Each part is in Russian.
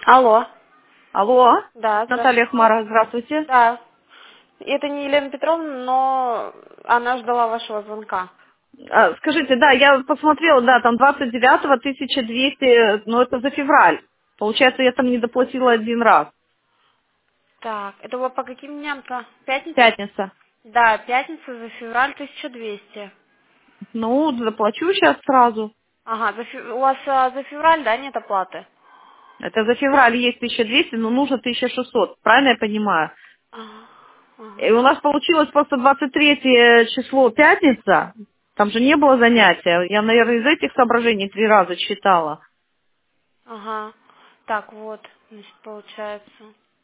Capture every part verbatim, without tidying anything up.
Алло. Алло, Да, Наталья здравствуйте. Хмара, здравствуйте. Да. Это не Елена Петровна, но она ждала вашего звонка. А, скажите, да, я посмотрела, да, там двадцать девятого тысяча двести, но это за февраль. Получается, я там не доплатила один раз. Так, это вот по каким дням-то? Пятница? Пятница. Да, пятница за февраль тысяча двести. Ну, заплачу сейчас сразу. Ага, за фе- у вас а, за февраль, да, нет оплаты? Это за февраль есть тысяча двести, но нужно тысяча шестьсот. Правильно я понимаю? Ага. И у Ага. нас получилось просто двадцать третье число пятница. Там же не было занятия. Я, наверное, из этих соображений три раза читала. Ага. Так, вот, значит, получается.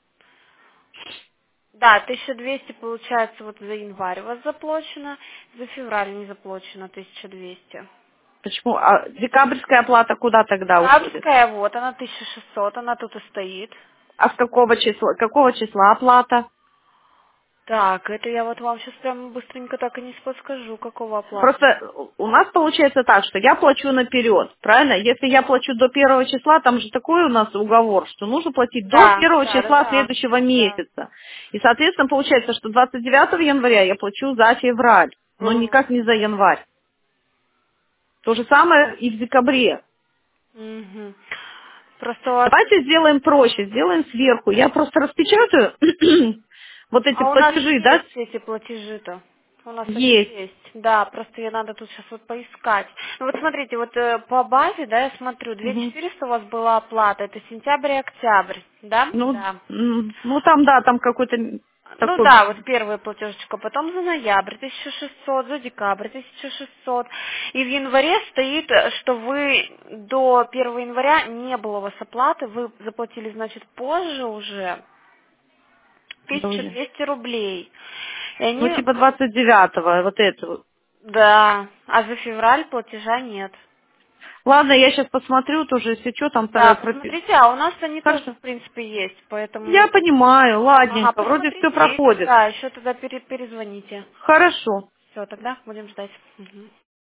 Да, тысяча двести получается вот за январь у вас заплачено, за февраль не заплачено тысяча двести. Почему? А декабрьская оплата куда тогда уходит? Декабрьская, вот она тысяча шестьсот, она тут и стоит. А с какого числа, какого числа оплата? Так, это я вот вам сейчас прям быстренько так и не подскажу, какого оплата. Просто у нас получается так, что я плачу наперед, правильно? Если я плачу до первого числа, там же такой у нас уговор, что нужно платить до Да, первого да, да, числа да. следующего Да. месяца. И, соответственно, получается, что двадцать девятого января я плачу за февраль, но Мгм. никак не за январь. То же самое и в декабре. Мгм. Просто у вас... Давайте сделаем проще, сделаем сверху. Я просто распечатаю вот эти А у нас платежи, да? есть эти платежи-то. У нас они Есть. есть. Да, просто я надо тут сейчас вот поискать. Ну вот смотрите, вот э, по базе, да, я смотрю, две тысячи Мгм. четыреста у вас была оплата, это сентябрь и октябрь, да? Ну, Да. м, ну там, да, там какой-то Ну такой. да, вот первая платежечка, потом за ноябрь тысяча шестьсот, за декабрь тысяча шестьсот. И в январе стоит, что вы до первого января не было у вас оплаты, вы заплатили, значит, позже уже тысяча Друзья. двести рублей. И Ну, они, типа двадцать девятого, вот это вот. да, а за февраль платежа нет. Ладно, я сейчас посмотрю тоже, если что, там Да, тогда пропи... посмотрите, а у нас они тоже, Хорошо. в принципе, есть, Я поэтому... понимаю, Ага, ладненько, вроде все посмотрите, и проходит. тогда еще тогда пере- перезвоните. Хорошо. Все, тогда будем ждать. Мгм.